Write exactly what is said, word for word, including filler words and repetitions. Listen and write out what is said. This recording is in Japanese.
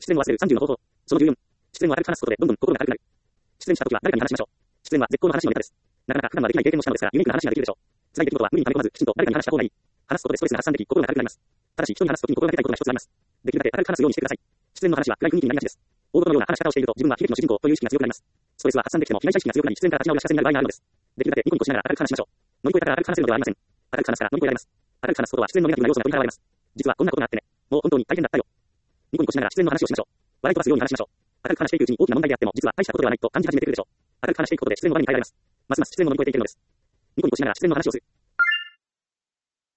失恋を忘れるさんじゅうの方法。そのじゅうよん。失恋を明るく話すことでどんどん心が軽くなる。失恋した時は誰かに話しましょう。失恋は絶好の話のネタです。なかなか普段はできない経験をしたのですが、ユニークな話ができるでしょう。辛い出来事は無理に溜め込まず、きちんと誰かに話した方がいい。話すことでストレスが発散でき、心が軽くなります。ただし、人に話すときに心がけたいことが一つあります。できるだけ軽く話すようにしてください。失恋の話は暗い雰囲気になりがちです。大事のような話し方をしていると、自分は悲劇の主人公という意識が強くなります。ストレスは発散できても被害者意識が強くなり、失恋から立ち直りが幸せになる場合があるのです。できるだけニコニコしながら明るく話しましょう。乗り越えたから明るく話せるのではありません。明るく話すから乗り越えられます。明るく話すことは失恋のネガティブな要素が取り払われます。実はこんなことがあってね。もう本当に大変だったよ。ニコニコしながら失恋の話をしましょう。笑い飛ばすように話しましょう。明るく話していくうちに大きな問題であっても、実は大したことではないと感じ始めてくるでしょう。明るく話していくことで失恋の場に耐えられます。ますます失恋を乗り越えていけるのです。ニコニコしながら失恋の話をする。